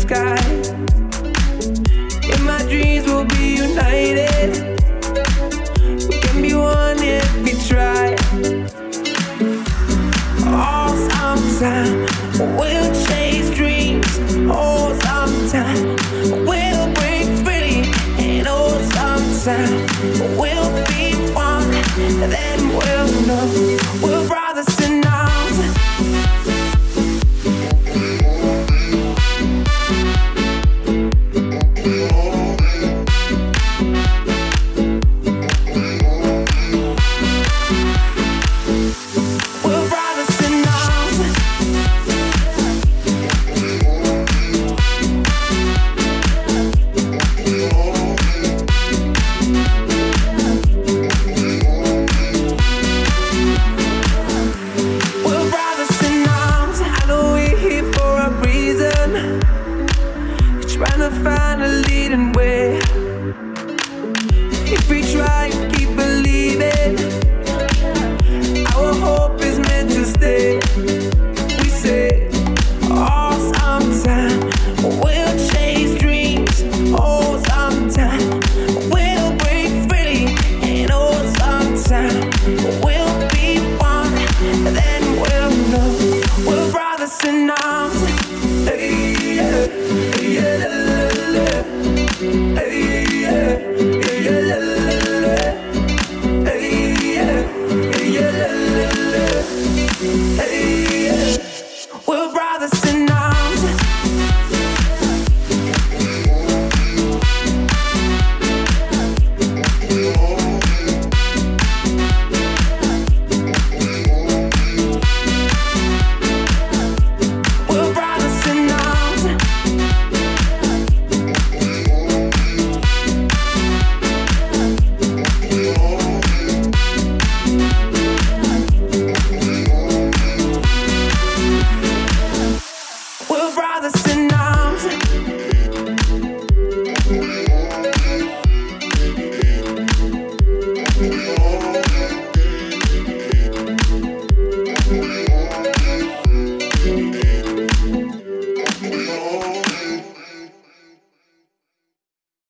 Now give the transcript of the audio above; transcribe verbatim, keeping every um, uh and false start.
sky. In my dreams we'll be united. We can be one if we try. Oh, sometime we'll chase dreams. Oh, sometime we'll break free. And oh, sometime we'll be one. Then we'll know we're brothers tonight.